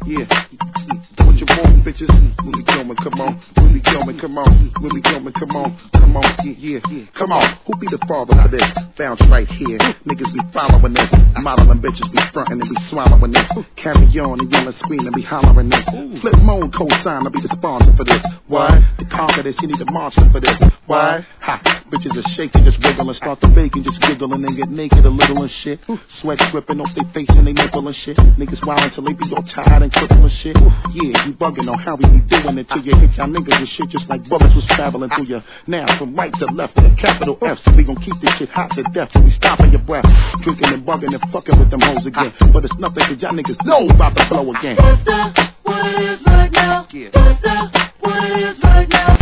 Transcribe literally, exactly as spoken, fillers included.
yeah. What you want, bitches? When we going, come on. When we going, come on. When we going, come on. Come on, yeah, yeah. Come on. Who be the father for this? Found right here. Niggas be following this. Modeling bitches be frontin' and be swallowing this. Carry on and yelling, screaming, be hollering this. Flip mode, co-sign, I'll be the sponsor for this. Why? To conquer this, you need a monster for this. Why? Ha! Bitches are shaking, just wiggling, start the baking, just giggling and get naked a little and shit. Sweat dripping off their face and they nipple and shit. Niggas wild until they be all tired and crippled and shit. Yeah, you bugging on how we be doing it till you hit y'all niggas with shit just like bullets was traveling through you. Now from right to left with a capital F, so we gon' keep this shit hot to death till we stopping your breath. Drinking and bugging and fucking with them hoes again. But it's nothing cause y'all niggas know about to blow again. That's what it is right now. That's what it is right now.